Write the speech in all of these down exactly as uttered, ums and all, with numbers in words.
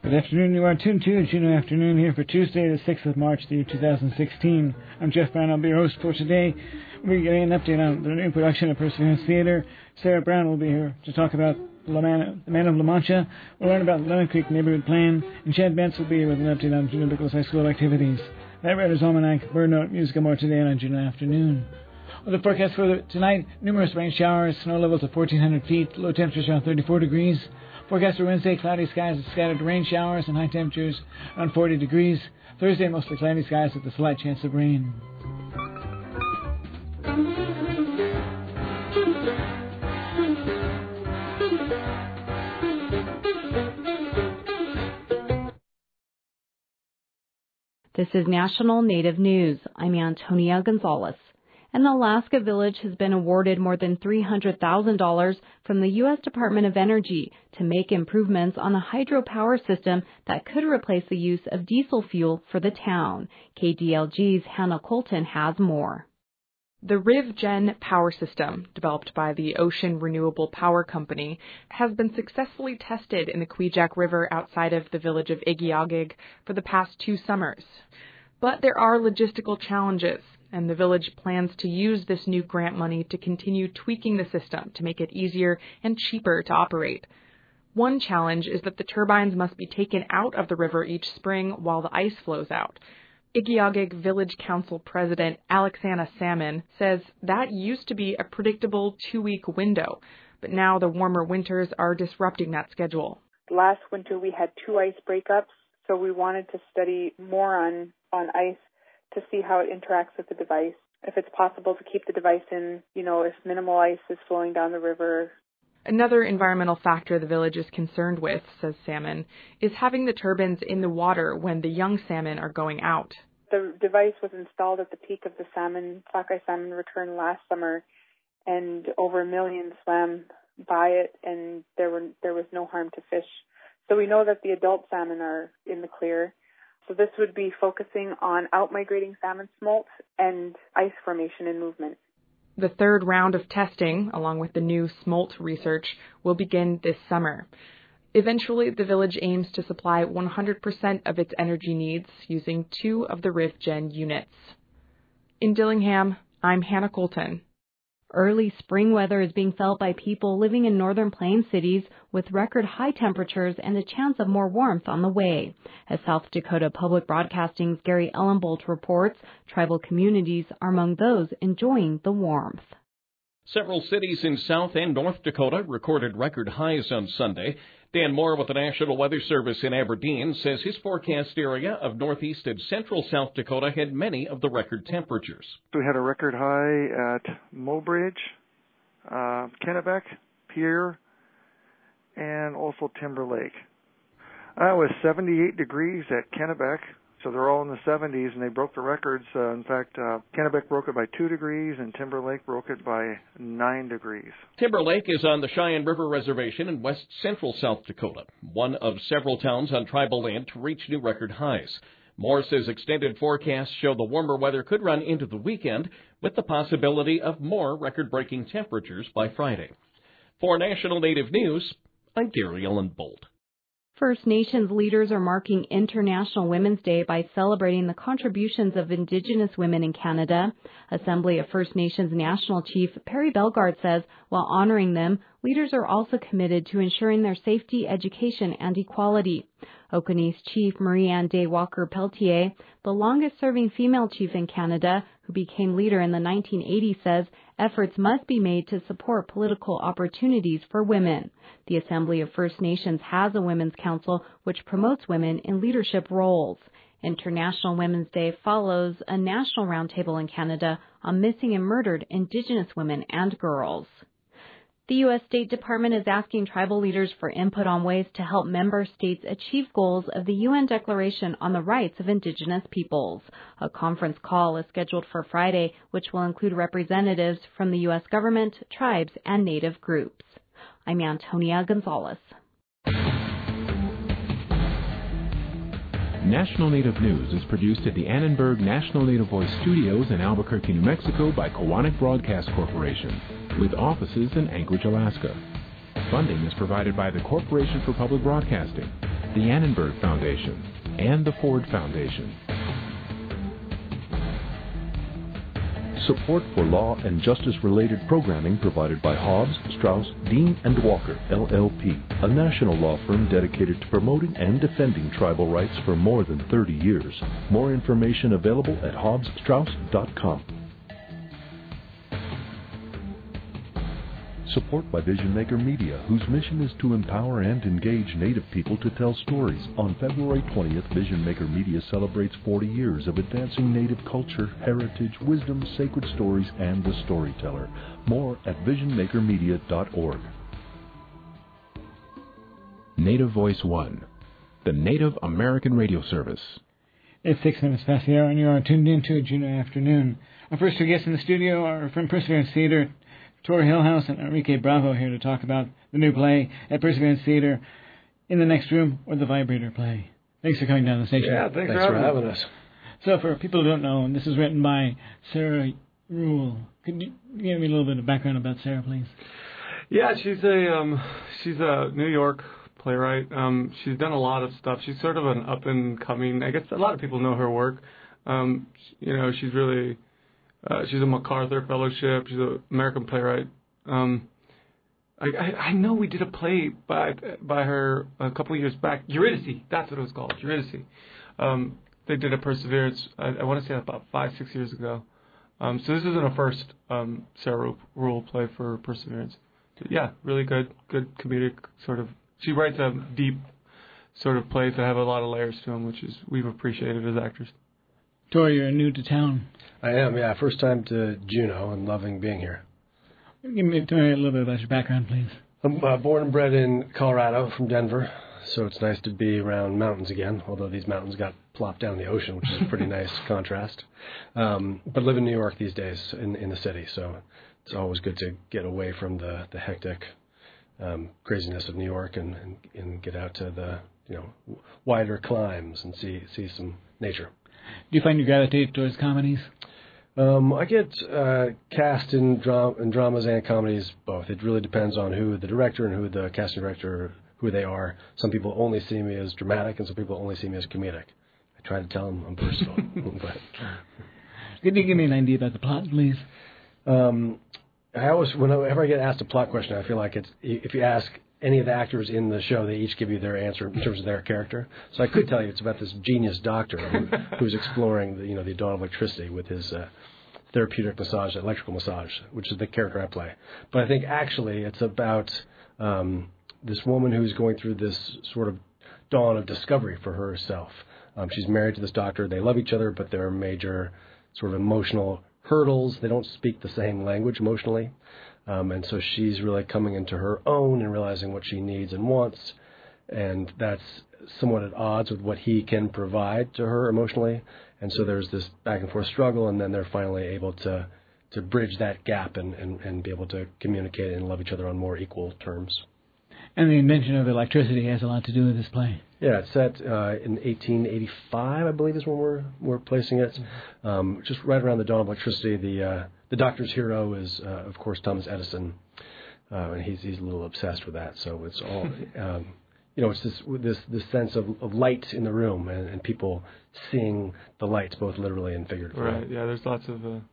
Good afternoon, you are tuned to Juneau Afternoon here for Tuesday, the sixth of March, the year two thousand sixteen. I'm Jeff Brown, I'll be your host for today. We're getting an update on the new production of Perseverance Theater. Sarah Brown will be here to talk about La Man, the Man of La Mancha. We'll learn about the Lemon Creek Neighborhood Plan, and Chad Bentz will be here with an update on Juneau Nicholas High School activities. That Writer's Almanac, Bird Note, Musical More today on Juneau Afternoon. Well, the forecast for tonight, numerous rain showers, snow levels of fourteen hundred feet, low temperatures around thirty-four degrees. Forecast for Wednesday, cloudy skies with scattered rain showers and high temperatures around forty degrees. Thursday, mostly cloudy skies with a slight chance of rain. This is National Native News. I'm Antonia Gonzalez. An Alaska village has been awarded more than three hundred thousand dollars from the U S Department of Energy to make improvements on a hydropower system that could replace the use of diesel fuel for the town. K D L G's Hannah Colton has more. The RivGen power system, developed by the Ocean Renewable Power Company, has been successfully tested in the Kvichak River outside of the village of Igiugig for the past two summers. But there are logistical challenges, and the village plans to use this new grant money to continue tweaking the system to make it easier and cheaper to operate. One challenge is that the turbines must be taken out of the river each spring while the ice flows out. Igiugig Village Council President Alexana Salmon says that used to be a predictable two-week window, but now the warmer winters are disrupting that schedule. Last winter we had two ice breakups, so we wanted to study more on, on ice to see how it interacts with the device. If it's possible to keep the device in, you know, if minimal ice is flowing down the river. Another environmental factor the village is concerned with, says Salmon, is having the turbines in the water when the young salmon are going out. The device was installed at the peak of the salmon, sockeye salmon return last summer, and over a million swam by it, and there were there was no harm to fish. So we know that the adult salmon are in the clear. So this would be focusing on out-migrating salmon smolt and ice formation and movement. The third round of testing, along with the new smolt research, will begin this summer. Eventually, the village aims to supply one hundred percent of its energy needs using two of the RivGen units. In Dillingham, I'm Hannah Colton. Early spring weather is being felt by people living in northern plain cities with record high temperatures and a chance of more warmth on the way. As South Dakota Public Broadcasting's Gary Ellenbolt reports, tribal communities are among those enjoying the warmth. Several cities in South and North Dakota recorded record highs on Sunday. Dan Moore with the National Weather Service in Aberdeen says his forecast area of northeast and central South Dakota had many of the record temperatures. We had a record high at Mobridge, uh, Kennebec, Pierre, and also Timber Lake. Uh, it was seventy-eight degrees at Kennebec. So they're all in the seventies, and they broke the records. Uh, in fact, uh, Kennebec broke it by two degrees, and Timber Lake broke it by nine degrees. Timber Lake is on the Cheyenne River Reservation in west central South Dakota, one of several towns on tribal land to reach new record highs. Moore says extended forecasts show the warmer weather could run into the weekend, with the possibility of more record-breaking temperatures by Friday. For National Native News, I'm Gary Ellenbolt. First Nations leaders are marking International Women's Day by celebrating the contributions of Indigenous women in Canada. Assembly of First Nations National Chief Perry Bellegarde says while honoring them, leaders are also committed to ensuring their safety, education, and equality. Okonee's Chief Marie-Anne Day Walker-Peltier, the longest-serving female chief in Canada, who became leader in the nineteen eighties, says efforts must be made to support political opportunities for women. The Assembly of First Nations has a Women's Council which promotes women in leadership roles. International Women's Day follows a national roundtable in Canada on missing and murdered Indigenous women and girls. The U S State Department is asking tribal leaders for input on ways to help member states achieve goals of the U N Declaration on the Rights of Indigenous Peoples. A conference call is scheduled for Friday, which will include representatives from the U S government, tribes, and Native groups. I'm Antonia Gonzalez. National Native News is produced at the Annenberg National Native Voice Studios in Albuquerque, New Mexico by Kowanek Broadcast Corporation, with offices in Anchorage, Alaska. Funding is provided by the Corporation for Public Broadcasting. the Annenberg Foundation, and the Ford Foundation. Support for law and justice-related programming provided by Hobbs, Strauss, Dean and Walker, L L P, a national law firm dedicated to promoting and defending tribal rights for more than thirty years. More information available at hobbs strauss dot com. Support by Vision Maker Media, whose mission is to empower and engage Native people to tell stories. On February twentieth, Vision Maker Media celebrates forty years of advancing Native culture, heritage, wisdom, sacred stories, and the storyteller. More at vision maker media dot org. Native Voice One, the Native American radio service. It's six minutes past the hour, and you are tuned in to a Juno afternoon. Our first two guests in the studio are from Perseverance Theatre, Tori Hillhouse and Enrique Bravo, here to talk about the new play at Perseverance Theatre, In the Next Room, or The Vibrator Play. Thanks for coming down to the station. Yeah, thanks, thanks for, having, for having us. So for people who don't know, and this is written by Sarah Rule. Could you give me a little bit of background about Sarah, please? Yeah, she's a um, she's a New York playwright. Um, she's done a lot of stuff. She's sort of an up-and-coming, I guess a lot of people know her work. Um, you know, she's really... Uh, she's a MacArthur Fellowship. She's an American playwright. Um, I, I, I know we did a play by by her a couple of years back. Eurydice, that's what it was called, Eurydice. Um, they did a Perseverance, I, I want to say about five, six years ago. Um, so this isn't a first um, Sarah Rule play for Perseverance. But yeah, really good, good comedic sort of. She writes a deep sort of plays that have a lot of layers to them, which is we've appreciated as actors. Tori, you're new to town. I am, yeah. First time to Juneau and loving being here. Give me, tell me a little bit about your background, please. I'm uh, born and bred in Colorado from Denver, so it's nice to be around mountains again, although these mountains got plopped down in the ocean, which is a pretty nice contrast. Um, but live in New York these days, in, in the city, so it's always good to get away from the, the hectic um, craziness of New York and, and, and get out to the you know wider climes and see see some nature. Do you find you gravitate towards comedies? Um, I get uh, cast in, dra- in dramas and comedies, both. It really depends on who the director and who the casting director, who they are. Some people only see me as dramatic, and some people only see me as comedic. I try to tell them I'm personal. but. Could you give me an idea about the plot, please? Um, I always, whenever I get asked a plot question, I feel like it's if you ask any of the actors in the show, they each give you their answer in terms of their character. So I could tell you it's about this genius doctor who, who's exploring the, you know, the dawn of electricity with his uh, therapeutic massage, electrical massage, which is the character I play. But I think actually it's about um, this woman who's going through this sort of dawn of discovery for herself. Um, she's married to this doctor. They love each other, but there are major sort of emotional hurdles. They don't speak the same language emotionally. Um, and so she's really coming into her own and realizing what she needs and wants. And that's somewhat at odds with what he can provide to her emotionally. And so there's this back and forth struggle, and then they're finally able to, to bridge that gap and, and, and be able to communicate and love each other on more equal terms. And the invention of electricity has a lot to do with this play. Yeah, it's set uh, in eighteen eighty-five, I believe, is when we're we're placing it. Mm-hmm. Um, just right around the dawn of electricity. The uh, the Doctor's hero is, uh, of course, Thomas Edison, uh, and he's he's a little obsessed with that. So it's all, um, you know, it's this this this sense of, of light in the room and, and people seeing the lights, both literally and figuratively. Right. Yeah. There's lots of uh,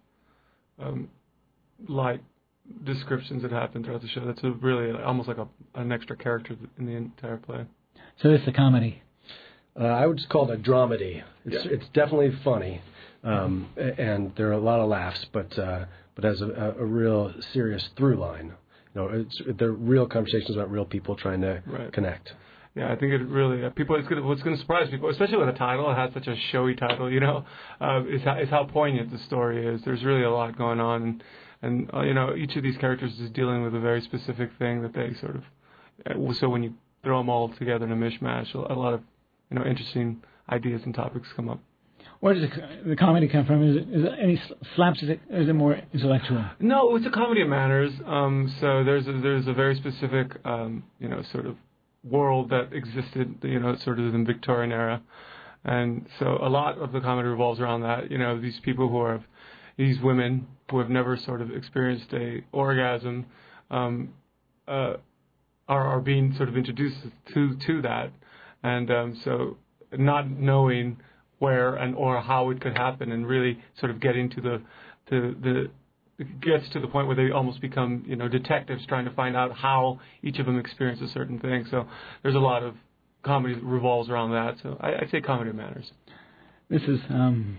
um, light descriptions that happen throughout the show. That's a really almost like a, an extra character in the entire play. So it's a comedy. Uh, I would just call it a dramedy. It's yeah. it's definitely funny, um, and there are a lot of laughs, but uh, but has a, a real serious through line. You know, it's they're real conversations about real people trying to right. connect. Yeah, I think it really uh, people. It's gonna, what's going to surprise people, especially with a title. It has such a showy title. You know, uh, is how is how poignant the story is. There's really a lot going on. And, And, uh, you know, each of these characters is dealing with a very specific thing that they sort of... Uh, so when you throw them all together in a mishmash, a lot of, you know, interesting ideas and topics come up. Where does the, the comedy come from? Is it, is it any slapstick, or is it more intellectual? No, it's a comedy of manners. Um, so there's a, there's a very specific, um, you know, sort of world that existed, you know, sort of in the Victorian era. And so a lot of the comedy revolves around that. You know, these people who are... These women who have never sort of experienced a orgasm um, uh, are, are being sort of introduced to to that, and um, so not knowing where and or how it could happen, and really sort of getting to the to the it gets to the point where they almost become, you know, detectives trying to find out how each of them experience a certain thing. So there's a lot of comedy that revolves around that. So I, I'd say comedy matters. This is, um,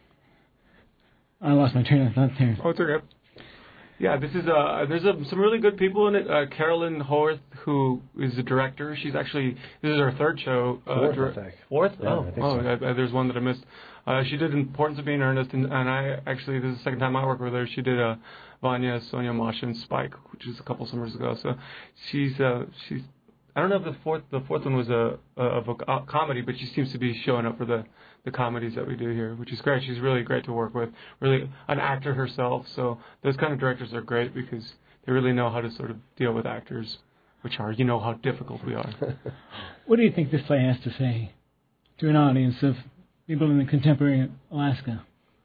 I lost my train of thought there. Oh, it's okay. Yeah, this is, uh, there's a, some really good people in it. Uh, Carolyn Horth, who is the director, she's actually, this is her third show. Uh, Fourth, dir- I think. Fourth? Yeah, oh, I think oh so. I, I, there's one that I missed. Uh, she did Importance of Being Earnest, and, and I actually, this is the second time I worked with her. She did uh, Vanya, Sonia, Masha, and Spike, which was a couple summers ago. So she's, uh, she's, I don't know if the fourth, the fourth one was a, a of a, a comedy, but she seems to be showing up for the, the comedies that we do here, which is great. She's really great to work with, really an actor herself. So those kind of directors are great because they really know how to sort of deal with actors, which are, you know, how difficult we are. What do you think this play has to say to an audience of people in the contemporary Alaska?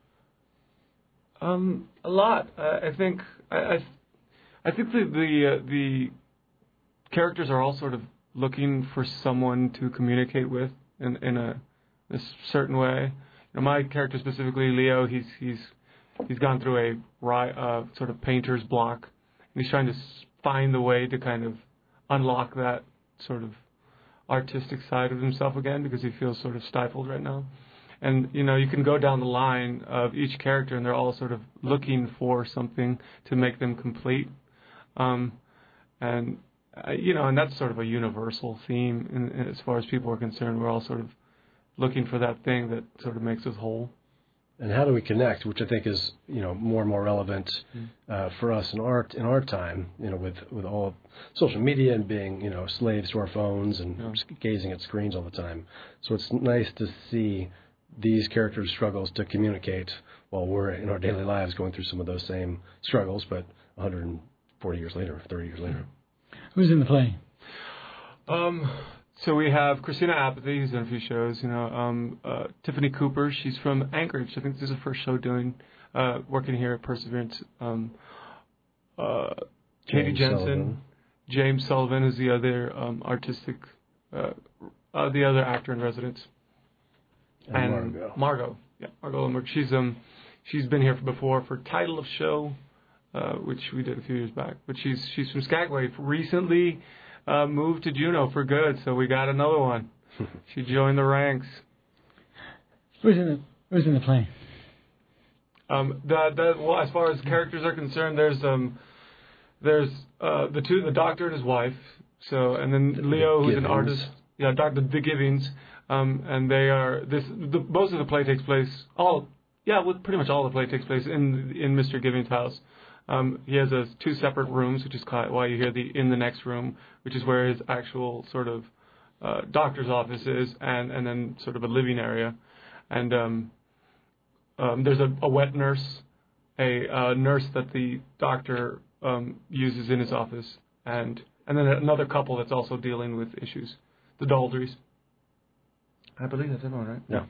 Um, a lot. Uh, I think. I, I, I think the the, uh, the characters are all sort of looking for someone to communicate with in in a, a certain way. You know, my character specifically, Leo, he's he's he's gone through a uh, sort of painter's block, and he's trying to find the way to kind of unlock that sort of artistic side of himself again, because he feels sort of stifled right now. And, you know, you can go down the line of each character, and they're all sort of looking for something to make them complete. Um, and, uh, you know, and that's sort of a universal theme in, in, as far as people are concerned. We're all sort of looking for that thing that sort of makes us whole. And how do we connect, which I think is, you know, more and more relevant uh, for us in our in our time, you know, with, with all social media and being, you know, slaves to our phones and yeah. gazing at screens all the time. So it's nice to see these characters' struggles to communicate while we're in our daily lives going through some of those same struggles, but one hundred forty years later, thirty years later. Who's in the play? Um... So we have Christina Apathy, who's done a few shows. You know, um, uh, Tiffany Cooper, she's from Anchorage. I think this is her first show doing, uh, working here at Perseverance. Um, uh, Katie James Jensen, Sullivan. James Sullivan is the other um, artistic, uh, uh, the other actor in residence, And, and Margot. Margot, yeah, Margot Lindbergh. She's um, she's been here before for Title of Show, uh, which we did a few years back. But she's she's from Skagway. Recently. Uh, moved to Juneau for good, so we got another one. She joined the ranks. Who's in the Who's in the play? Um, that that well, as far as characters are concerned, there's um, there's uh, the two, the doctor and his wife. So, and then The Leo, who's Givings. an artist. Yeah, Doctor the Givings. Um, and they are this. The, most of the play takes place. All yeah, well, pretty much all the play takes place in in Mister Givings' house. Um, he has a, two separate rooms, which is why you hear the in the next room, which is where his actual sort of uh, doctor's office is, and, and then sort of a living area. And um, um, there's a, a wet nurse, a uh, nurse that the doctor um, uses in his office, and and then another couple that's also dealing with issues, the Daldrys. I believe that's everyone, right? Yeah.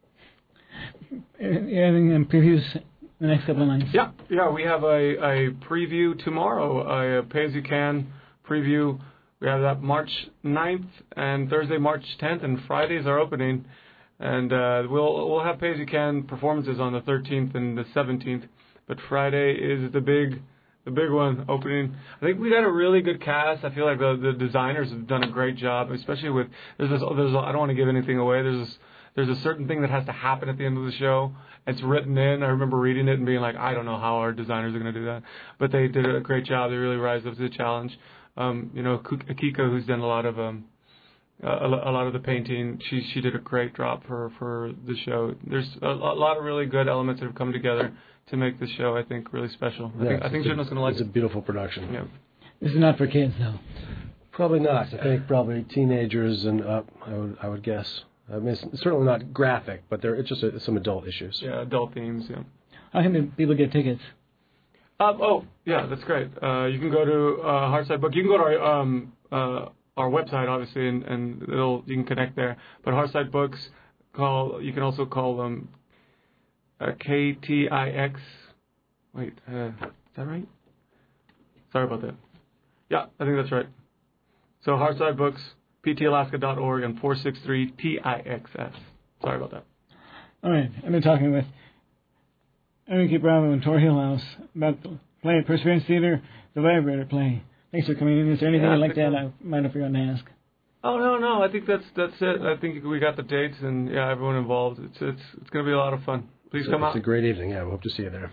Anything in previews the next couple of nights? Yeah, yeah. We have a, a preview tomorrow, a Pay As You Can preview. We have that March ninth and Thursday, March tenth, and Fridays are opening. And uh, we'll we'll have Pay As You Can performances on the thirteenth and the seventeenth. But Friday is the big the big one opening. I think we got a really good cast. I feel like the the designers have done a great job, especially with there's this there's I don't want to give anything away. There's this. There's a certain thing that has to happen at the end of the show. It's written in. I remember reading it and being like, I don't know how our designers are going to do that. But they did a great job. They really rised up to the challenge. Um, you know, Akiko, who's done a lot of um, a, a lot of the painting, she she did a great job for, for the show. There's a, a lot of really good elements that have come together to make the show, I think, really special. I Yeah, think I think Juno's going to like it. it. It's a beautiful production. Yeah. This is not for kids, though. Probably not. I think probably teenagers and up, I would I would guess. I mean, it's certainly not graphic, but there it's just a, some adult issues. Yeah, adult themes, yeah. How can people get tickets? Um, oh, yeah, that's great. Uh, you can go to uh, Heartside Book. You can go to our um, uh, our website, obviously, and, and it'll you can connect there. But Heartside Books, call. You can also call them uh, K T I X. Wait, uh, is that right? Sorry about that. Yeah, I think that's right. So Heartside Books, p t alaska dot org and four six three T I X S. Sorry about that. All right. I've been talking with Enrique Bravo and Tor Hillhouse about the play at Perseverance Theater, the Vibrator play. Thanks for coming in. Is there anything yeah, you'd like to add? I might have forgotten to ask. Oh no, no. I think that's that's it. I think we got the dates and yeah, everyone involved. It's it's it's going to be a lot of fun. Please come it's out. It's a great evening. Yeah, we hope to see you there.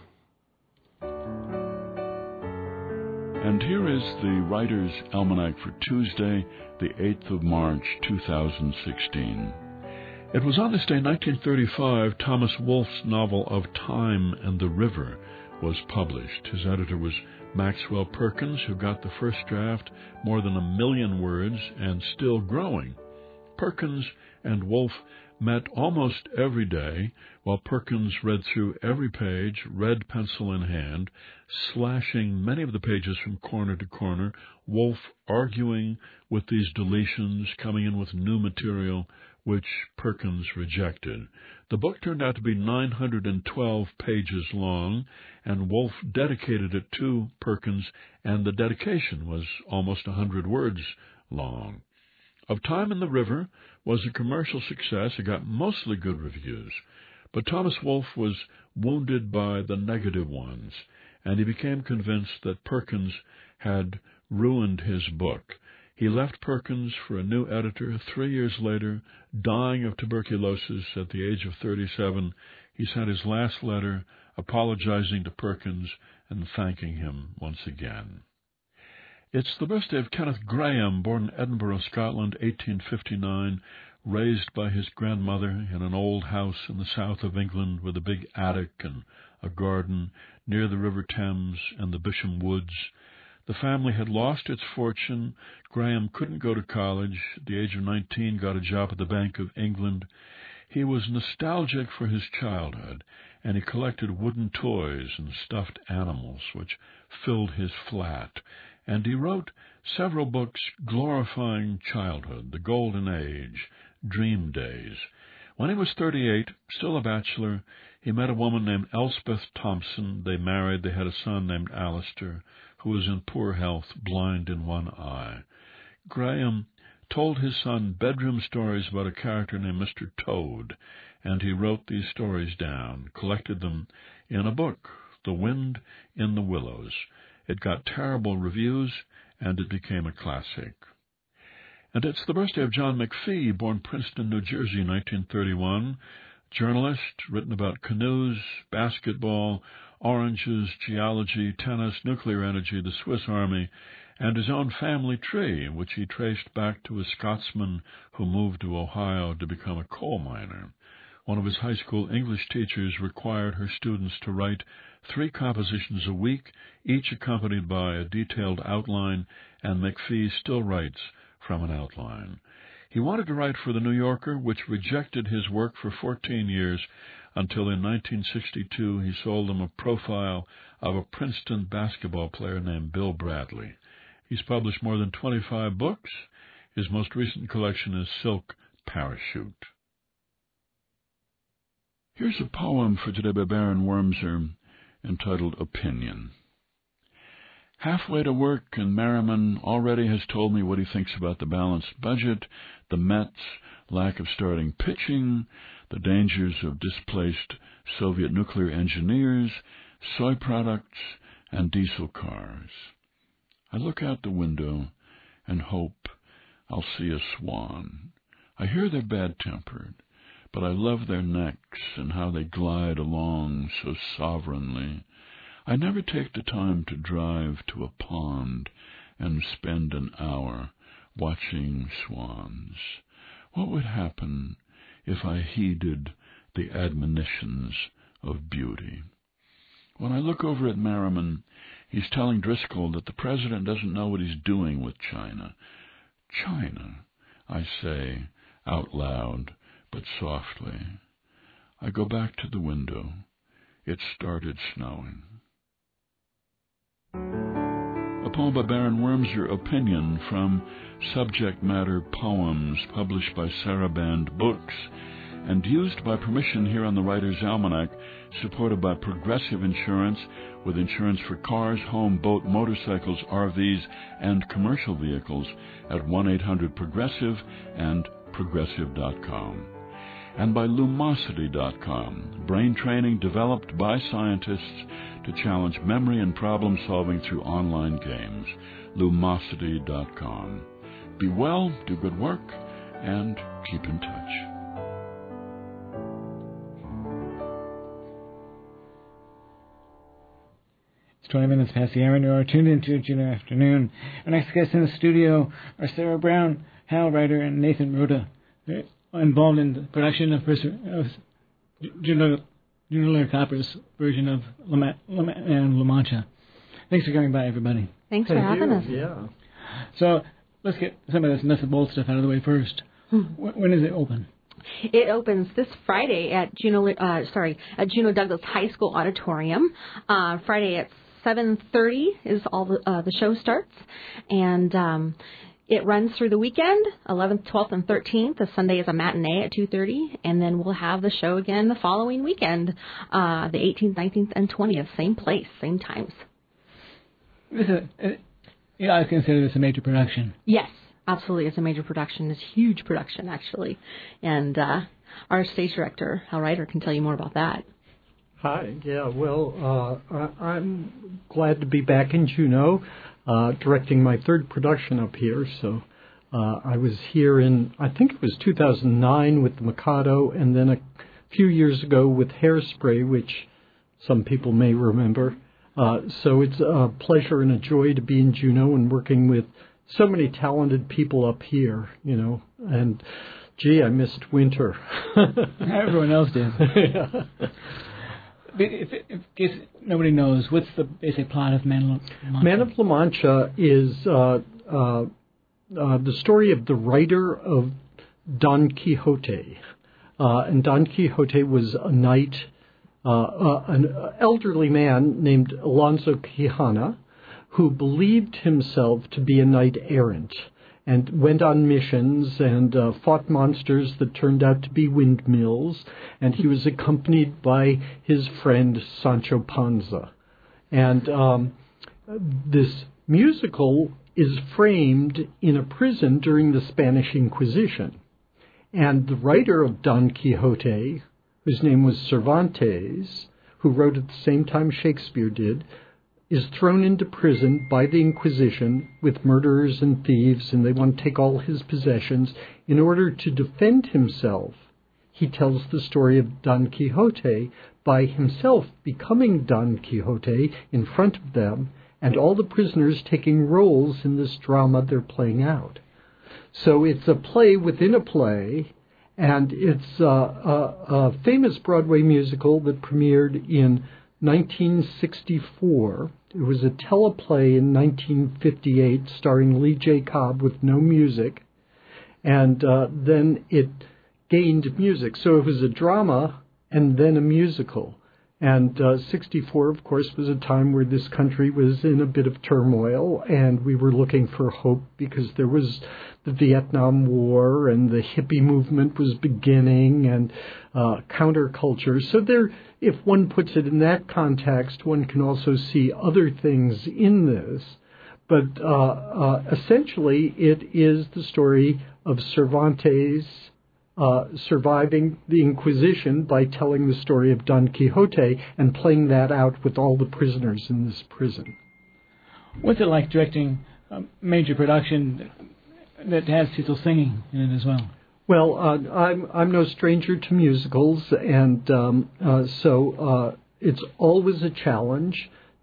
And here is the Writer's Almanac for Tuesday, the eighth of March, two thousand sixteen. It was on this day, nineteen thirty-five, Thomas Wolfe's novel of Time and the River was published. His editor was Maxwell Perkins, who got the first draft, more than a million words, and still growing. Perkins and Wolfe met almost every day, while Perkins read through every page, red pencil in hand, slashing many of the pages from corner to corner, Wolfe arguing with these deletions, coming in with new material, which Perkins rejected. The book turned out to be nine hundred twelve pages long, and Wolfe dedicated it to Perkins, and the dedication was almost one hundred words long. Of Time in the River was a commercial success. It got mostly good reviews. But Thomas Wolfe was wounded by the negative ones, and he became convinced that Perkins had ruined his book. He left Perkins for a new editor. Three years later, dying of tuberculosis at the age of thirty-seven, he sent his last letter apologizing to Perkins and thanking him once again. It's the birthday of Kenneth Grahame, born in Edinburgh, Scotland, eighteen fifty-nine, raised by his grandmother in an old house in the south of England with a big attic and a garden near the River Thames and the Bisham Woods. The family had lost its fortune. Grahame couldn't go to college. At the age of nineteen, got a job at the Bank of England. He was nostalgic for his childhood, and he collected wooden toys and stuffed animals, which filled his flat. And he wrote several books glorifying childhood, the golden age, dream days. When he was thirty-eight, still a bachelor, he met a woman named Elspeth Thompson. They married. They had a son named Alistair, who was in poor health, blind in one eye. Grahame told his son bedroom stories about a character named Mister Toad, and he wrote these stories down, collected them in a book, The Wind in the Willows. It got terrible reviews, and it became a classic. And it's the birthday of John McPhee, born Princeton, New Jersey, nineteen thirty-one, journalist, written about canoes, basketball, oranges, geology, tennis, nuclear energy, the Swiss Army, and his own family tree, which he traced back to a Scotsman who moved to Ohio to become a coal miner. One of his high school English teachers required her students to write three compositions a week, each accompanied by a detailed outline, and McPhee still writes from an outline. He wanted to write for The New Yorker, which rejected his work for fourteen years, until in nineteen sixty-two he sold them a profile of a Princeton basketball player named Bill Bradley. He's published more than twenty-five books. His most recent collection is Silk Parachute. Here's a poem for today by Baron Wormser, entitled Opinion. Halfway to work, and Merriman already has told me what he thinks about the balanced budget, the Mets' lack of starting pitching, the dangers of displaced Soviet nuclear engineers, soy products, and diesel cars. I look out the window and hope I'll see a swan. I hear they're bad-tempered, but I love their necks and how they glide along so sovereignly. I never take the time to drive to a pond and spend an hour watching swans. What would happen if I heeded the admonitions of beauty? When I look over at Merriman, he's telling Driscoll that the president doesn't know what he's doing with China. China, I say out loud, but softly. I go back to the window. It started snowing. A poem by Baron Wormser, Opinion, from Subject Matter Poems, published by Saraband Books. and used by permission here on the Writer's Almanac, supported by Progressive Insurance, with insurance for cars, home, boat, motorcycles, R Vs, and commercial vehicles at one eight hundred progressive and progressive dot com. And by Lumosity dot com, brain training developed by scientists to challenge memory and problem solving through online games. Lumosity dot com. Be well, do good work, and keep in touch. It's twenty minutes past the hour, and you are tuned into Juno Afternoon. Our next guests in the studio are Sarah Brown, Hal Ryder, and Nathan Rhoda. They're involved in the production of, of Juno Copper's version of La, La, La Mancha. Thanks for coming by, everybody. Thanks for Thank having you. us. Yeah. So let's get some of this nuts and bolts stuff out of the way first. Hmm. When is it open? It opens this Friday at Juno, uh, sorry, at Juno Douglas High School Auditorium. Uh, Friday at seven thirty is all the, uh, the show starts, and um, it runs through the weekend, eleventh, twelfth, and thirteenth. The Sunday is a matinee at two thirty, and then we'll have the show again the following weekend, uh, the eighteenth, nineteenth, and twentieth. Same place, same times. This is a, you know, I consider this a major production. Yes, absolutely. It's a major production. It's a huge production, actually. And uh, our stage director, Hal Ryder, can tell you more about that. Hi. Yeah, well, uh, I, I'm glad to be back in Juneau, uh, directing my third production up here. So uh, I was here in, I think it was two thousand nine with The Mikado, and then a few years ago with Hairspray, which some people may remember. Uh, so it's a pleasure and a joy to be in Juneau and working with so many talented people up here, you know. And, gee, I missed winter. Everyone else did. Yeah. If, if, in case nobody knows, what's the basic plot of Man of La Mancha? Man of La Mancha is uh, uh, uh, the story of the writer of Don Quixote. Uh, and Don Quixote was a knight, uh, uh, an elderly man named Alonso Quijana, who believed himself to be a knight errant and went on missions and uh, fought monsters that turned out to be windmills, and he was accompanied by his friend Sancho Panza. And um, this musical is framed in a prison during the Spanish Inquisition. And the writer of Don Quixote, whose name was Cervantes, who wrote at the same time Shakespeare did, is thrown into prison by the Inquisition with murderers and thieves, and they want to take all his possessions. In order to defend himself, he tells the story of Don Quixote by himself becoming Don Quixote in front of them, and all the prisoners taking roles in this drama they're playing out. So it's a play within a play, and it's a, a, a famous Broadway musical that premiered in nineteen sixty-four. It was a teleplay in nineteen fifty-eight starring Lee J. Cobb with no music, and uh, then it gained music. So it was a drama and then a musical. And uh, sixty-four, of course, was a time where this country was in a bit of turmoil, and we were looking for hope because there was the Vietnam War, and the hippie movement was beginning, and uh, counterculture. So there, if one puts it in that context, one can also see other things in this. But uh, uh, essentially, it is the story of Cervantes Uh, surviving the Inquisition by telling the story of Don Quixote and playing that out with all the prisoners in this prison. What's it like directing a major production that has people singing in it as well? Well, uh, I'm I'm no stranger to musicals, and um, uh, so uh, it's always a challenge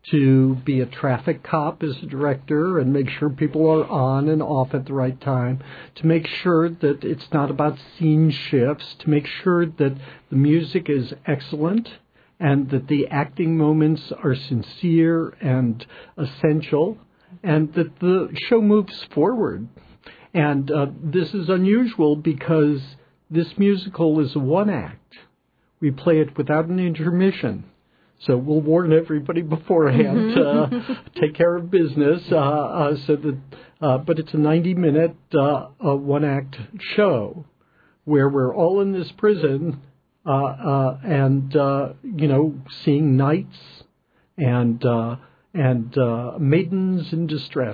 to be a traffic cop as a director and make sure people are on and off at the right time, to make sure that it's not about scene shifts, to make sure that the music is excellent and that the acting moments are sincere and essential and that the show moves forward. And uh, this is unusual because this musical is a one act. We play it without an intermission. So we'll warn everybody beforehand to uh, take care of business. Uh, uh, so that, uh, but it's a ninety-minute uh, uh, one-act show where we're all in this prison uh, uh, and, uh, you know, seeing knights and uh, and uh, maidens in distress.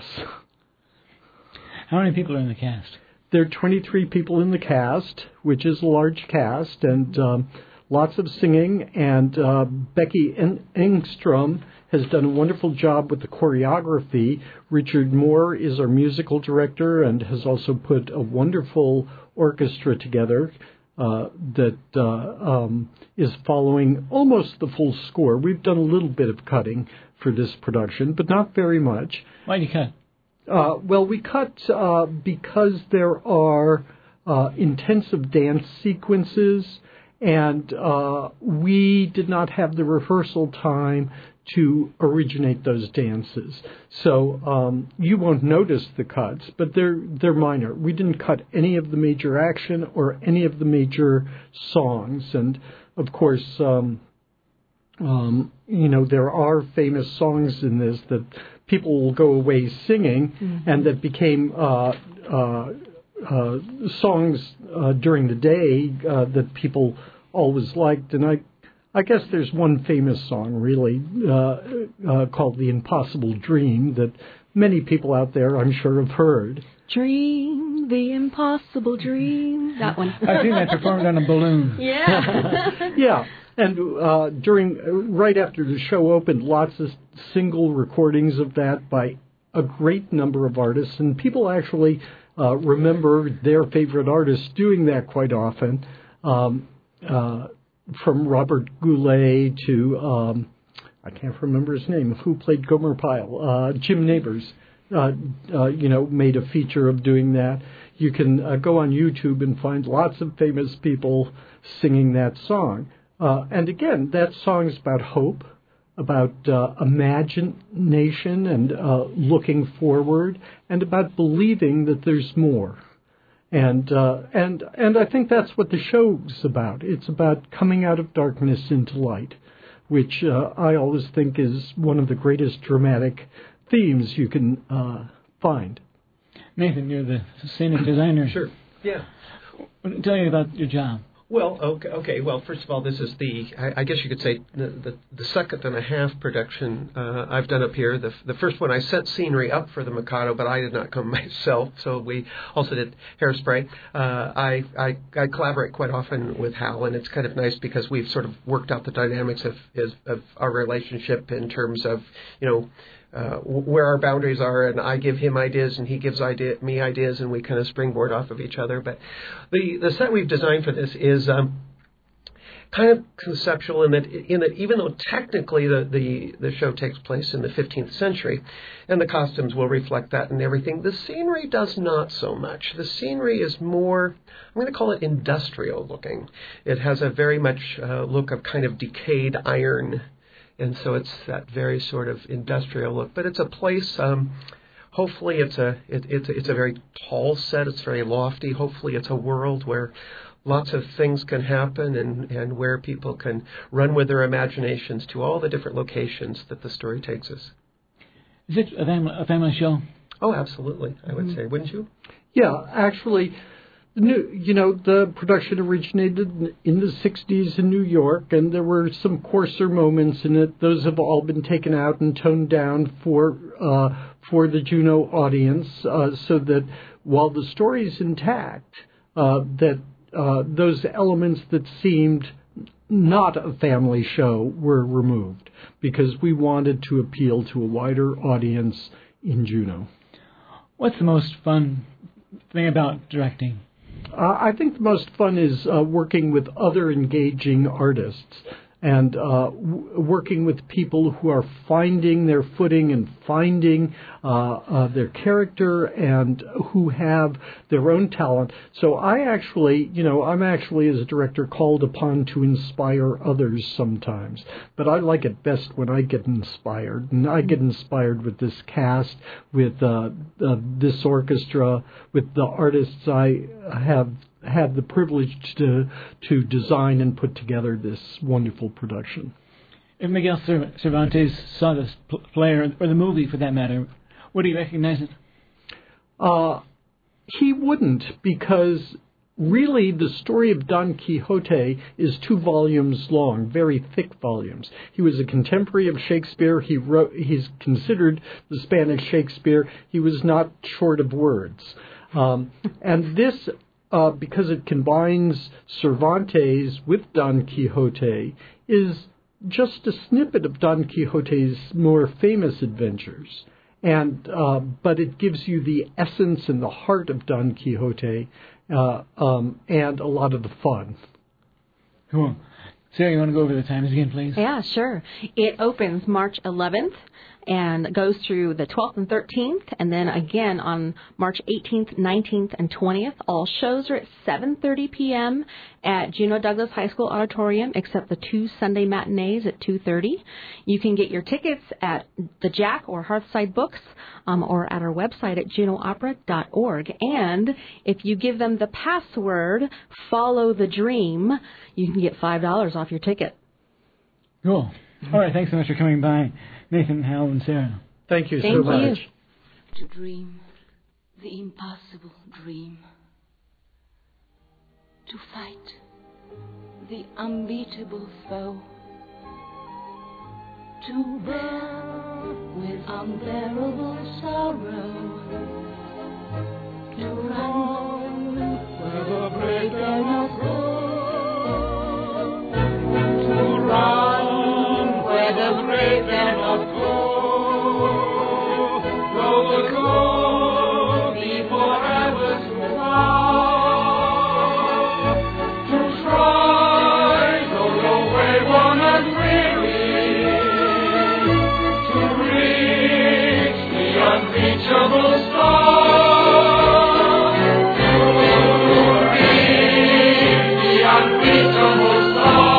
How many people are in the cast? There are twenty-three people in the cast, which is a large cast, and um, lots of singing. And uh, Becky en- Engstrom has done a wonderful job with the choreography. Richard Moore is our musical director and has also put a wonderful orchestra together uh, that uh, um, is following almost the full score. We've done a little bit of cutting for this production, but not very much. Why did you cut? Uh, well, we cut uh, because there are uh, intensive dance sequences, and uh, we did not have the rehearsal time to originate those dances. So um, you won't notice the cuts, but they're they're minor. We didn't cut any of the major action or any of the major songs, and of course, um, um, you know, there are famous songs in this that people will go away singing, mm-hmm. and that became uh, uh, uh, songs uh, during the day uh, that people always liked. And I, I guess there's one famous song, really, uh, uh, called "The Impossible Dream" that many people out there, I'm sure, have heard. Dream, the impossible dream. That one. I've seen that performed on a balloon. Yeah. Yeah. And uh, during, right after the show opened, lots of single recordings of that by a great number of artists, and people actually uh, remember their favorite artists doing that quite often, um, uh, from Robert Goulet to, um, I can't remember his name, who played Gomer Pyle, uh, Jim Nabors, uh, uh, you know, made a feature of doing that. You can uh, go on YouTube and find lots of famous people singing that song. Uh, and again, that song is about hope, about uh, imagination and uh, looking forward, and about believing that there's more. And uh, and and I think that's what the show's about. It's about coming out of darkness into light, which uh, I always think is one of the greatest dramatic themes you can uh, find. Nathan, you're the scenic designer. Sure. Yeah. Tell me about your job. Well, okay, okay. Well, first of all, this is the, I, I guess you could say, the, the, the second and a half production uh, I've done up here. The, the first one, I set scenery up for the Mikado, but I did not come myself, so we also did hairspray. Uh, I, I, I collaborate quite often with Hal, and it's kind of nice because we've sort of worked out the dynamics of, of our relationship in terms of, you know, Uh, where our boundaries are, and I give him ideas, and he gives idea, me ideas, and we kind of springboard off of each other. But the, the set we've designed for this is um, kind of conceptual in that, in that even though technically the, the, the show takes place in the fifteenth century, and the costumes will reflect that and everything, the scenery does not so much. The scenery is more, I'm going to call it industrial looking. It has a very much uh, look of kind of decayed iron. And so it's that very sort of industrial look, but it's a place. Um, hopefully, it's a it, it's a, it's a very tall set. It's very lofty. Hopefully, it's a world where lots of things can happen, and, and where people can run with their imaginations to all the different locations that the story takes us. Is it a family, a family show? Oh, absolutely. I would mm-hmm. say, wouldn't you? Yeah, actually. New, you know, the production originated in the sixties in New York, and there were some coarser moments in it. Those have all been taken out and toned down for uh, for the Juno audience, uh, so that while the story is intact, uh, that uh, those elements that seemed not a family show were removed, because we wanted to appeal to a wider audience in Juno. What's the most fun thing about directing? Uh, I think the most fun is uh, working with other engaging artists and uh, w- working with people who are finding their footing and finding uh, uh, their character and who have their own talent. So I actually, you know, I'm actually as a director called upon to inspire others sometimes. But I like it best when I get inspired. And I get inspired with this cast, with uh, uh, this orchestra, with the artists I have had the privilege to to design and put together this wonderful production. If Miguel Cervantes saw this play, or the movie for that matter, would he recognize it? Uh, he wouldn't, because really, the story of Don Quixote is two volumes long, very thick volumes. He was a contemporary of Shakespeare. He wrote. He's considered the Spanish Shakespeare. He was not short of words. Um, and this, uh, because it combines Cervantes with Don Quixote, is just a snippet of Don Quixote's more famous adventures. And uh, but it gives you the essence and the heart of Don Quixote, uh, um, and a lot of the fun. Cool. Sarah, you want to go over the times again, please? Yeah, sure. It opens March eleventh and goes through the twelfth and thirteenth, and then again on March eighteenth, nineteenth, and twentieth. All shows are at seven thirty p.m. at Juneau Douglas High School Auditorium, except the two Sunday matinees at two thirty. You can get your tickets at the Jack or Hearthside Books, um, or at our website at juneau opera dot org. And if you give them the password, Follow the Dream, you can get five dollars off your ticket. Cool. All right, thanks so much for coming by, Nathan, Hal, and Sarah. Thank you Thank so you. much. To dream the impossible dream. To fight the unbeatable foe. To bear with unbearable sorrow. To run where the brave dare not go. To run where the brave dare not go. Though the goal be forever too far. To try, though the way worn and weary. To reach the unreachable star. To reach the unreachable star.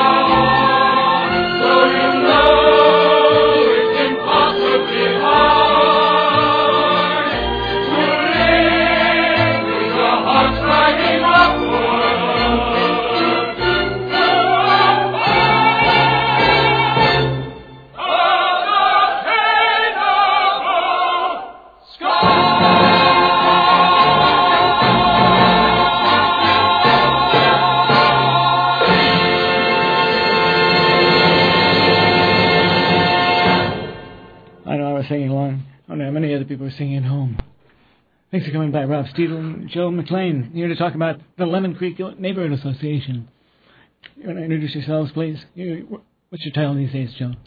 Singing along. I don't know how many other people are singing at home. Thanks for coming by, Rob Steedle and Joe McLean, here to talk about the Lemon Creek Neighborhood Association. You want to introduce yourselves, please? You, what's your title these days, Joe?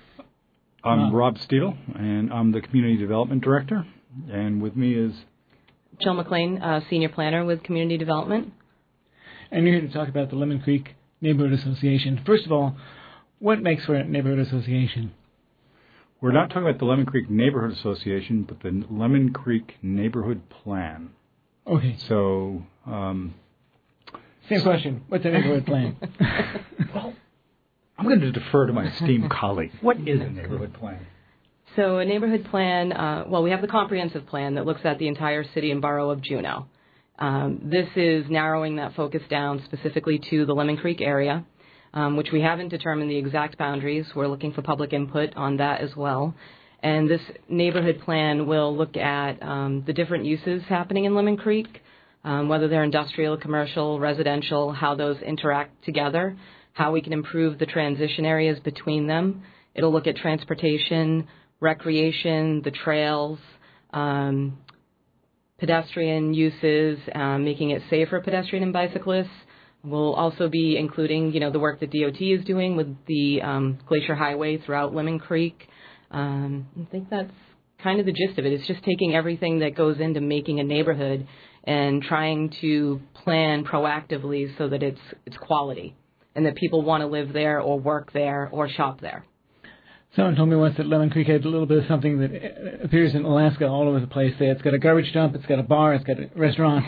I'm Rob. Rob Steedle, and I'm the Community Development Director. And with me is Joe McLean, uh, Senior Planner with Community Development. And you're here to talk about the Lemon Creek Neighborhood Association. First of all, what makes for a neighborhood association? We're not talking about the Lemon Creek Neighborhood Association, but the Lemon Creek Neighborhood Plan. Okay. So, um... Same question. What's a neighborhood plan? Well, I'm going to defer to my esteemed colleague. What is a neighborhood plan? So a neighborhood plan, uh, well, we have the comprehensive plan that looks at the entire city and borough of Juneau. Um, this is narrowing that focus down specifically to the Lemon Creek area. Um, which we haven't determined the exact boundaries. We're looking for public input on that as well. And this neighborhood plan will look at um, the different uses happening in Lemon Creek, um, whether they're industrial, commercial, residential, how those interact together, how we can improve the transition areas between them. It'll look at transportation, recreation, the trails, um, pedestrian uses, um, making it safe for pedestrian and bicyclists. We'll also be including, you know, the work that D O T is doing with the um, Glacier Highway throughout Lemon Creek. Um, I think that's kind of the gist of it. It's just taking everything that goes into making a neighborhood and trying to plan proactively so that it's it's quality and that people want to live there or work there or shop there. Someone told me once that Lemon Creek had a little bit of something that appears in Alaska all over the place. It's got a garbage dump, it's got a bar, it's got a restaurant.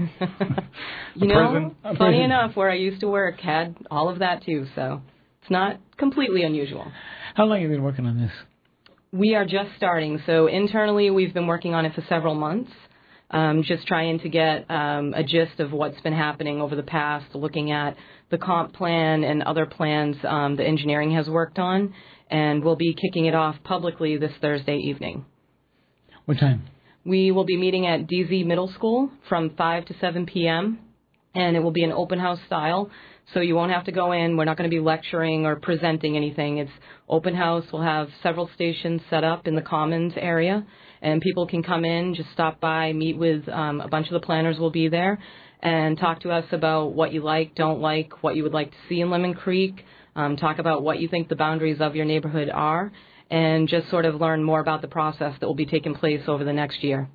you a know, prison. funny prison. enough, where I used to work had all of that too, so it's not completely unusual. How long have you been working on this? We are just starting. So internally, we've been working on it for several months, um, just trying to get um, a gist of what's been happening over the past, looking at the comp plan and other plans um, the engineering has worked on. And we'll be kicking it off publicly this Thursday evening. What time? We will be meeting at D Z Middle School from five to seven p.m. and it will be an open house style. So you won't have to go in. We're not going to be lecturing or presenting anything. It's open house. We'll have several stations set up in the Commons area, and people can come in, just stop by, meet with um, a bunch of the planners will be there, and talk to us about what you like, don't like, what you would like to see in Lemon Creek, um, talk about what you think the boundaries of your neighborhood are, and just sort of learn more about the process that will be taking place over the next year.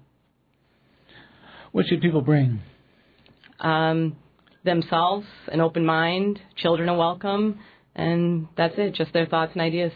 What should people bring? Um, themselves, an open mind, children are welcome, and that's it, just their thoughts and ideas.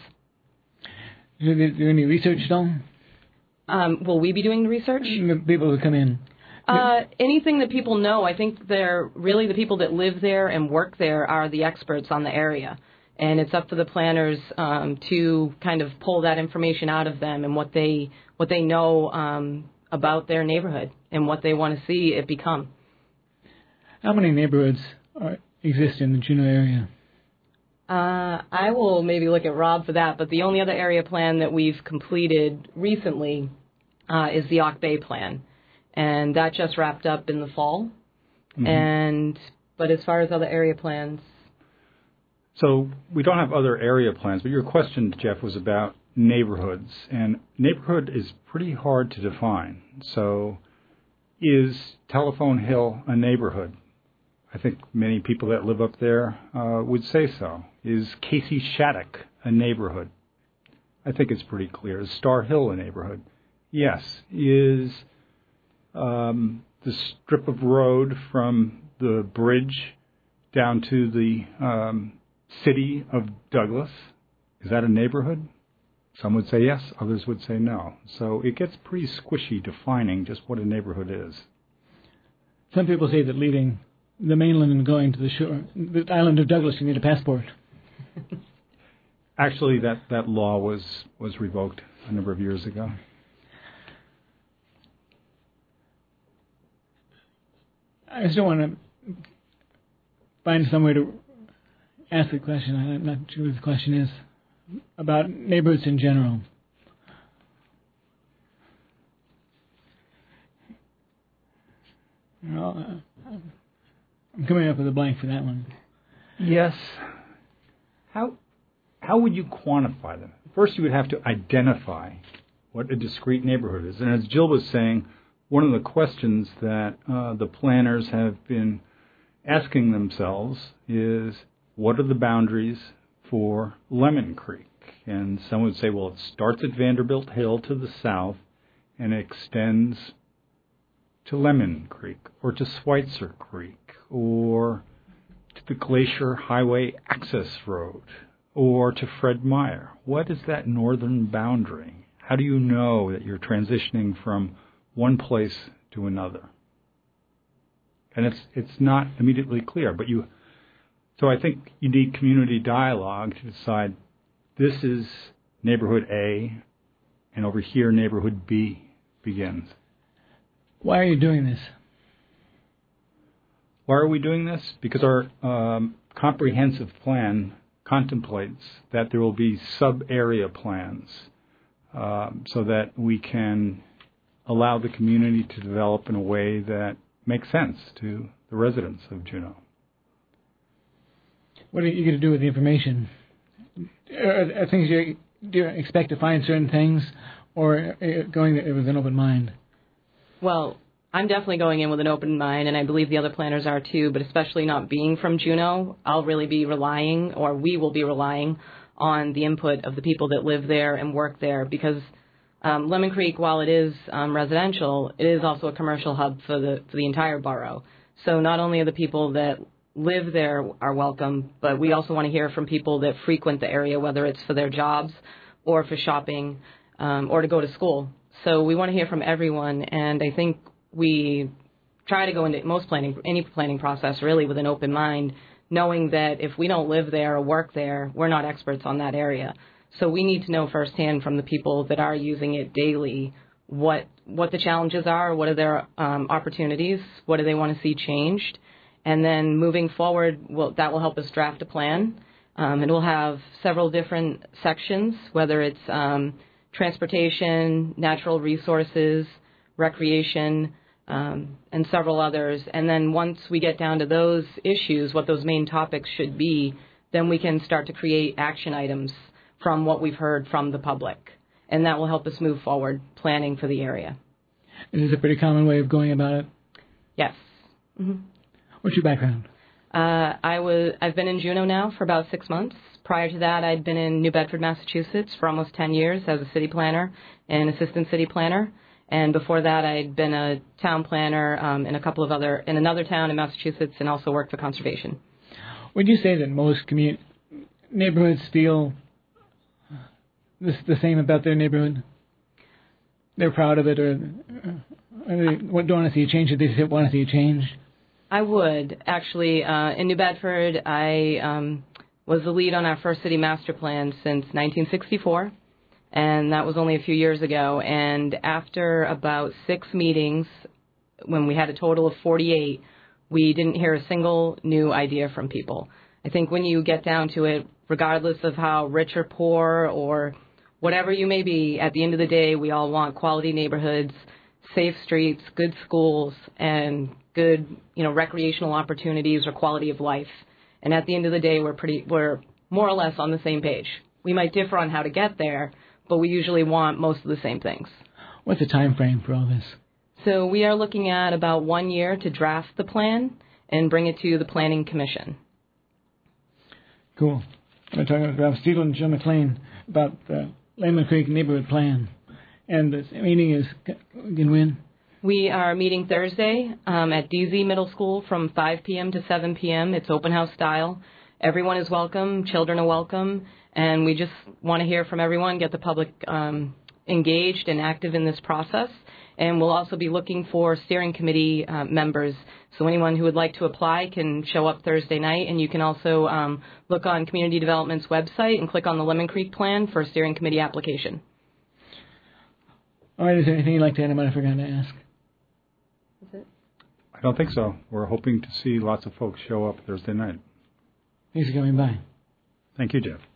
Do you do any research at all? Um, will we be doing the research? The people who come in. Uh, anything that people know. I think they're really the people that live there and work there are the experts on the area. And it's up to the planners um, to kind of pull that information out of them and what they what they know um, about their neighborhood and what they want to see it become. How many neighborhoods are, exist in the Juneau area? Uh, I will maybe look at Rob for that, but the only other area plan that we've completed recently uh, is the Auk Bay plan, and that just wrapped up in the fall. Mm-hmm. And but as far as other area plans, so we don't have other area plans. But your question, Jeff, was about neighborhoods, and neighborhood is pretty hard to define. So, is Telephone Hill a neighborhood? I think many people that live up there uh, would say so. Is Casey Shattuck a neighborhood? I think it's pretty clear. Is Star Hill a neighborhood? Yes. Is um, the strip of road from the bridge down to the um, city of Douglas, is that a neighborhood? Some would say yes, others would say no. So it gets pretty squishy defining just what a neighborhood is. Some people say that leaving the mainland and going to the shore, the island of Douglas, you need a passport. Actually, that, that law was, was revoked a number of years ago. I still want to find some way to ask the question. I'm not sure what the question is about neighborhoods in general. Well, uh, I'm coming up with a blank for that one. Yes. How how would you quantify them? First, you would have to identify what a discrete neighborhood is. And as Jill was saying, one of the questions that uh, the planners have been asking themselves is, what are the boundaries for Lemon Creek? And some would say, well, it starts at Vanderbilt Hill to the south and extends to Lemon Creek or to Schweitzer Creek or to the Glacier Highway Access Road or to Fred Meyer. What is that northern boundary? How do you know that you're transitioning from one place to another? And it's it's not immediately clear, but you. So I think you need community dialogue to decide this is neighborhood A, and over here neighborhood B begins. Why are you doing this? Why are we doing this? Because our um, comprehensive plan contemplates that there will be sub-area plans um, so that we can allow the community to develop in a way that makes sense to the residents of Juneau. What are you going to do with the information? Are, are things you, do you expect to find certain things, or going with an open mind? Well, I'm definitely going in with an open mind, and I believe the other planners are too, but especially not being from Juneau, I'll really be relying, or we will be relying, on the input of the people that live there and work there, because um, Lemon Creek, while it is um, residential, it is also a commercial hub for the for the entire borough. So not only are the people that live there are welcome, but we also want to hear from people that frequent the area, whether it's for their jobs or for shopping um, or to go to school. So we want to hear from everyone, and I think we try to go into most planning, any planning process really with an open mind, knowing that if we don't live there or work there, we're not experts on that area. So we need to know firsthand from the people that are using it daily what what the challenges are, what are their um, opportunities, what do they want to see changed, and then moving forward, well, that will help us draft a plan. Um, and we'll have several different sections, whether it's um, transportation, natural resources, recreation, um, and several others. And then once we get down to those issues, what those main topics should be, then we can start to create action items from what we've heard from the public. And that will help us move forward planning for the area. Is this a pretty common way of going about it? Yes. Mm-hmm. What's your background? Uh, I was, I've been in Juneau now for about six months. Prior to that, I'd been in New Bedford, Massachusetts for almost ten years as a city planner and assistant city planner. And before that, I'd been a town planner um, in a couple of other, in another town in Massachusetts, and also worked for conservation. Would you say that most community neighborhoods feel this, the same about their neighborhood? They're proud of it, or, or they don't want to see a change, or they want to see a change? I would. Actually, uh, in New Bedford, I um, was the lead on our first city master plan since nineteen sixty-four, and that was only a few years ago. And after about six meetings, when we had a total of forty-eight, we didn't hear a single new idea from people. I think when you get down to it, regardless of how rich or poor or whatever you may be, at the end of the day, we all want quality neighborhoods, safe streets, good schools, and good, you know, recreational opportunities or quality of life. And at the end of the day, we're pretty, we're more or less on the same page. We might differ on how to get there, but we usually want most of the same things. What's the time frame for all this? So we are looking at about one year to draft the plan and bring it to the Planning Commission. Cool. I'm talking with Ralph Steele and Joe McLean about the Lemon Creek Neighborhood Plan. And this meeting is in when? We are meeting Thursday um, at D Z Middle School from five p.m. to seven p.m. It's open house style. Everyone is welcome. Children are welcome. And we just want to hear from everyone, get the public um, engaged and active in this process. And we'll also be looking for steering committee uh, members. So anyone who would like to apply can show up Thursday night. And you can also um, look on Community Development's website and click on the Lemon Creek Plan for a steering committee application. All right, is there anything you'd like to add? I might have forgotten to ask. That's it. I don't think so. We're hoping to see lots of folks show up Thursday night. Thanks for coming by. Thank you, Jeff.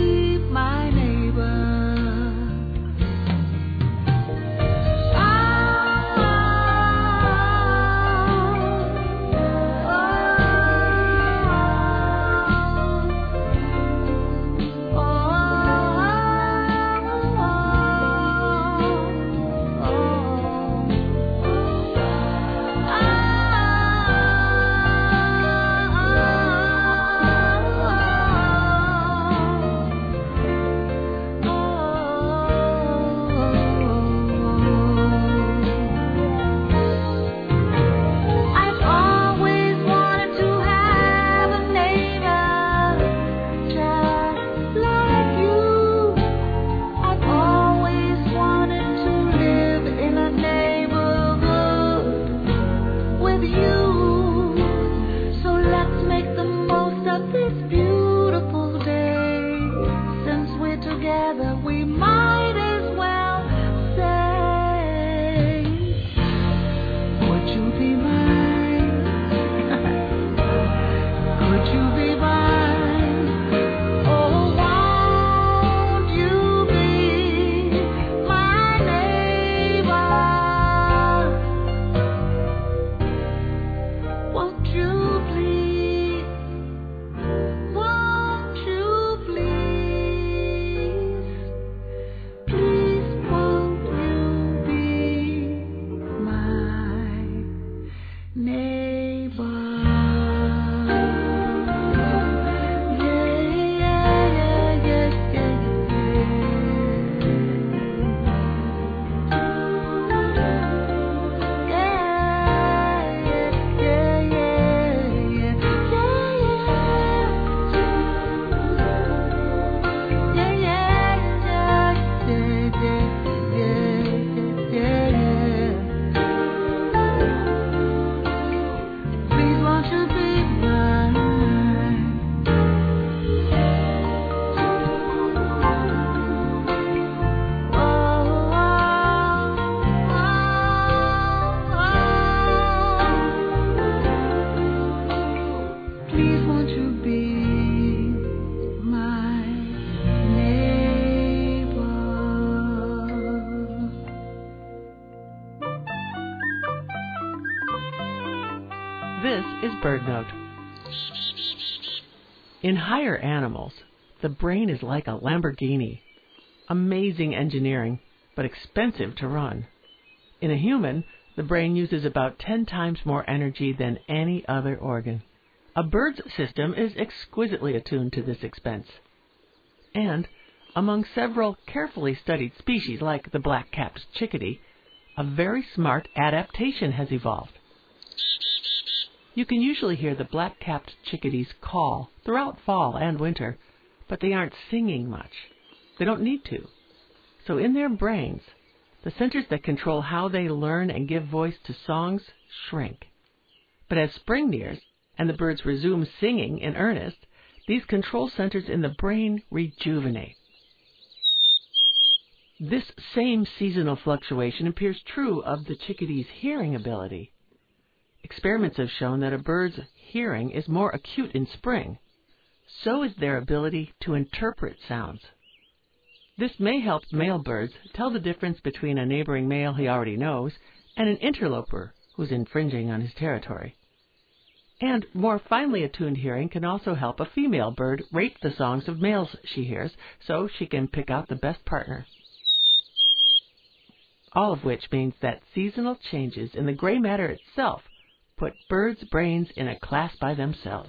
Ah This is BirdNote. In higher animals, the brain is like a Lamborghini. Amazing engineering, but expensive to run. In a human, the brain uses about ten times more energy than any other organ. A bird's system is exquisitely attuned to this expense. And, among several carefully studied species like the black-capped chickadee, a very smart adaptation has evolved. You can usually hear the black-capped chickadees call throughout fall and winter, but they aren't singing much. They don't need to. So in their brains, the centers that control how they learn and give voice to songs shrink. But as spring nears and the birds resume singing in earnest, these control centers in the brain rejuvenate. This same seasonal fluctuation appears true of the chickadee's hearing ability. Experiments have shown that a bird's hearing is more acute in spring. So is their ability to interpret sounds. This may help male birds tell the difference between a neighboring male he already knows and an interloper who's infringing on his territory. And more finely attuned hearing can also help a female bird rate the songs of males she hears so she can pick out the best partner. All of which means that seasonal changes in the gray matter itself put birds' brains in a class by themselves.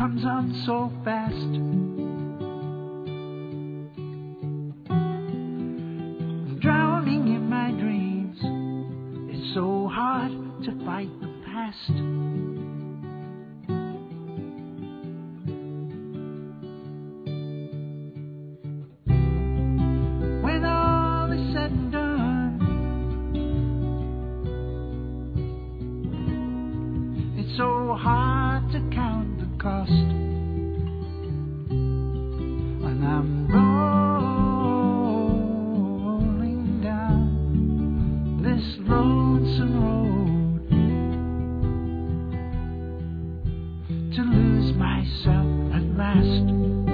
comes on so fast. Drowning in my dreams, it's so hard to fight the past. When all is said and done, it's so hard to count the cost. When I'm rolling down this lonesome road to lose myself at last.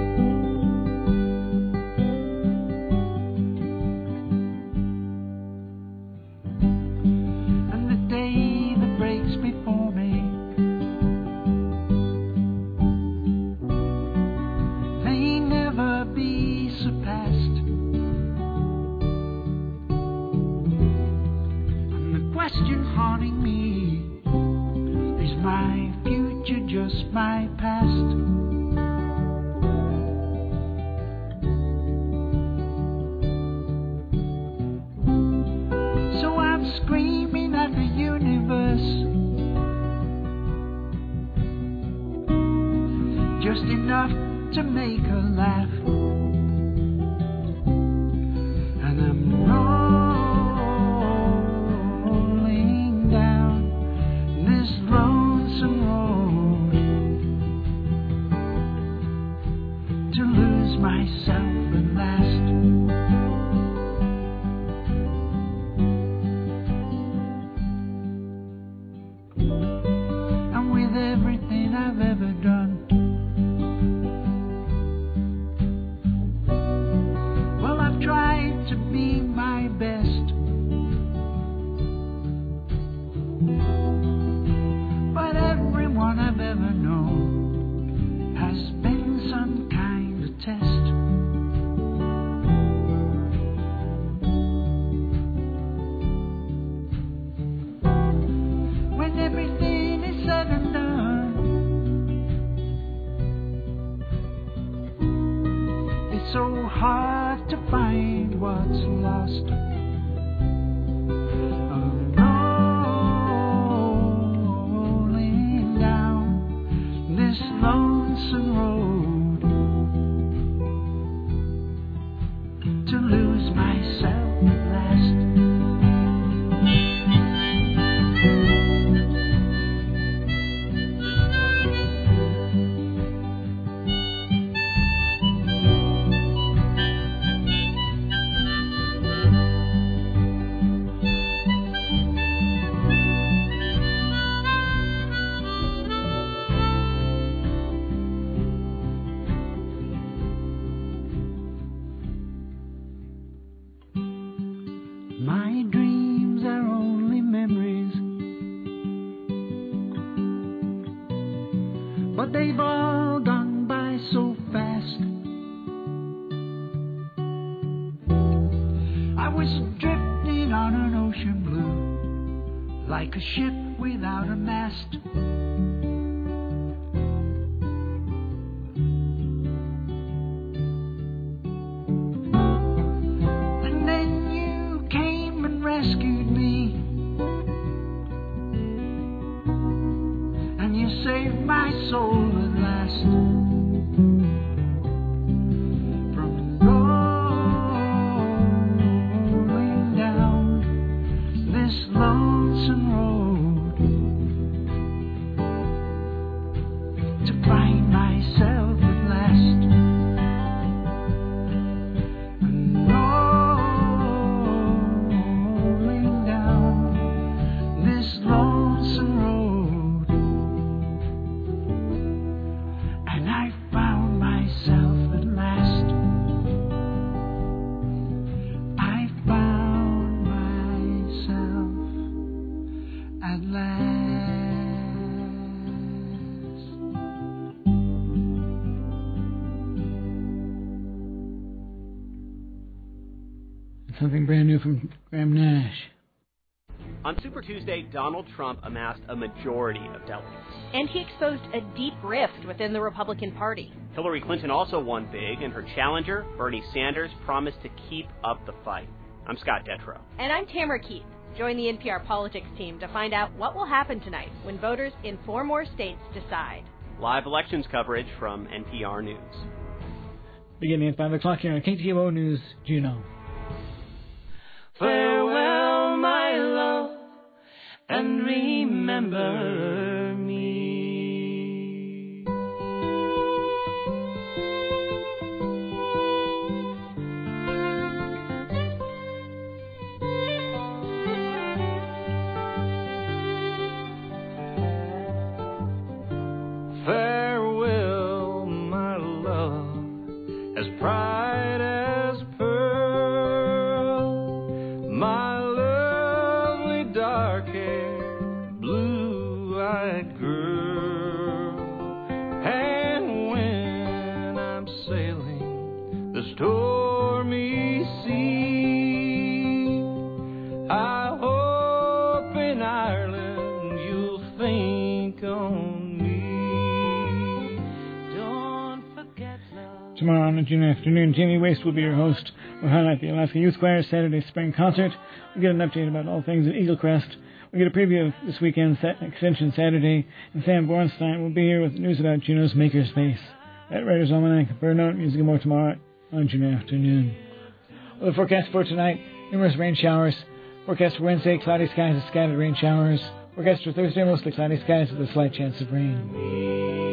And the day that breaks before me may never be surpassed. And the question haunting me, is my future just my past? So I'm screaming at the universe, just enough to make her laugh. And I'm rolling down this lonesome road to lose myself at last. And with everything I've ever done, well, I've tried to be my best. But everyone I've ever known has been some kind of test. When everything is said and done, it's so hard to find what's lost. I'm rolling down this lonesome road to lose myself at last. My dreams are only memories, but they've all gone by so fast. I was drifting on an ocean blue, like a ship without a mast. And then you came and rescued me, and you saved my soul at last. From rolling down this lonesome road to find myself at last. And rolling down this lonesome road, and I found myself at last. I found myself at last. Something brand new from Graham Nash. On Super Tuesday, Donald Trump amassed a majority of delegates. And he exposed a deep rift within the Republican Party. Hillary Clinton also won big, and her challenger, Bernie Sanders, promised to keep up the fight. I'm Scott Detrow. And I'm Tamara Keith. Join the N P R Politics team to find out what will happen tonight when voters in four more states decide. Live elections coverage from N P R News. Beginning at five o'clock here on K T O O News, Juneau. Farewell, my love, and remember me. Farewell, my love, as bright as pearl, my lovely dark-haired, blue-eyed girl. And when I'm sailing the stormy sea, I hope in Ireland you'll think on Tomorrow on the June afternoon, Jamie Waste will be your host. We'll highlight the Alaska Youth Choir's Saturday spring concert. We'll get an update about all things at Eagle Crest. We'll get a preview of this weekend's Extension Saturday. And Sam Bornstein will be here with news about Juneau's Makerspace. That Writer's Almanac, Burnout, music and more tomorrow on June afternoon. Well, the forecast for tonight, numerous rain showers. Forecast for Wednesday, cloudy skies and scattered rain showers. Forecast for Thursday, mostly cloudy skies with a slight chance of rain.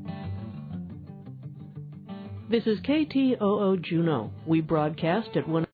This is K T O O Juneau. We broadcast at one